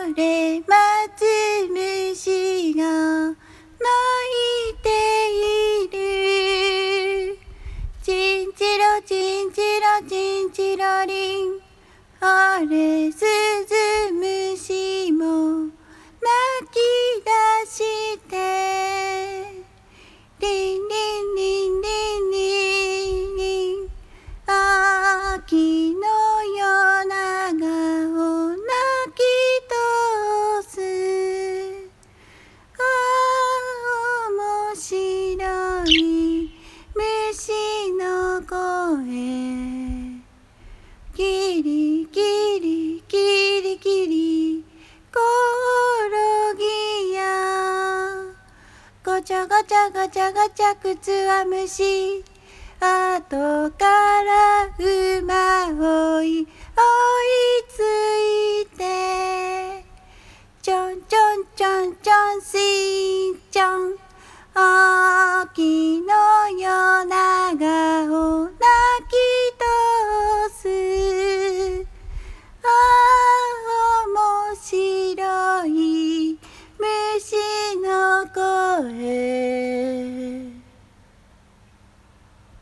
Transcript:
れ待つ虫が鳴いている。チンチロチンチロチンチロリン、あれスズムシも泣き出して、リンリンリンリンリンリン、秋の夜長を泣き通す。面白い虫の声、キリキリキリキリコオロギや、ごちゃごちゃごちゃごちゃくつわむし、後から馬追いついて、ちょんちょんちょんちょんスイちょん、秋の夜